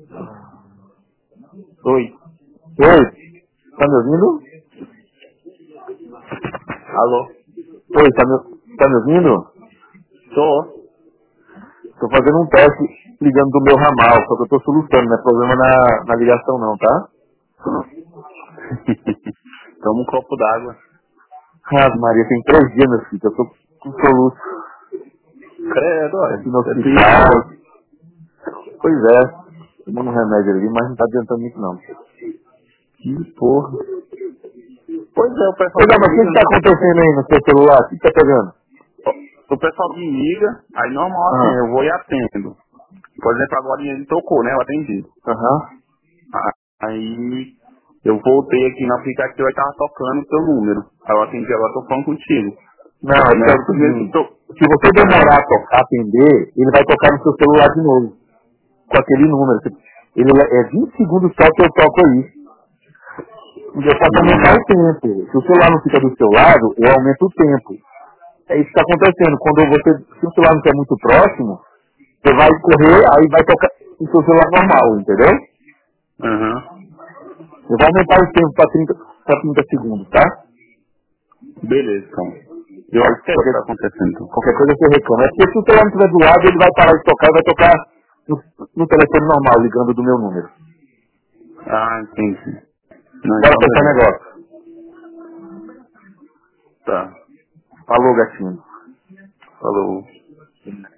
Oi. Oi, tá me ouvindo? Alô? Oi, tá me ouvindo? Tô. Tô fazendo um teste ligando do meu ramal, só que eu tô solucionando, não é problema na ligação não, tá? Toma um copo d'água. Ah, Maria, tem 3 dias, meu filho, eu tô com soluço Credo, olha. aqui no É perigoso. hospital. Pois é, tomando um remédio ali, mas não tá adiantando muito não. Que porra. Pois é, o pessoal Pois é, me mas o que liga, que tá acontecendo aí no seu celular? O que tá pegando? o pessoal me liga, aí normal assim, Ah, eu vou e atendo. Por exemplo, agora ele tocou, né? Eu atendi. aham. Aí eu voltei aqui no aplicativo e tava tocando o teu número. Aí eu atendi, agora tô falando contigo. Não, é que é Né? o Primeiro que seguinte, tô. se você demorar a atender, ele vai tocar no seu celular de novo, com aquele número. Ele é 20 segundos só que eu toco aí. E eu posso aumentar o tempo. Se o celular não fica do seu lado, eu aumento o tempo. É isso que está acontecendo. Se o celular não estiver muito próximo, você vai correr, aí vai tocar o seu celular normal, entendeu? Aham. Eu vou aumentar o tempo para 30 segundos, tá? Beleza, então. Eu Aí acho que é isso que qualquer, tá acontecendo, então. qualquer coisa você reclama. É porque se o celular não estiver do lado, ele vai parar de tocar e vai tocar no telefone normal, ligando do meu número. Ah, entendi. Não, Bora então fechar beleza. negócio. Tá. Falou, gatinho. Falou.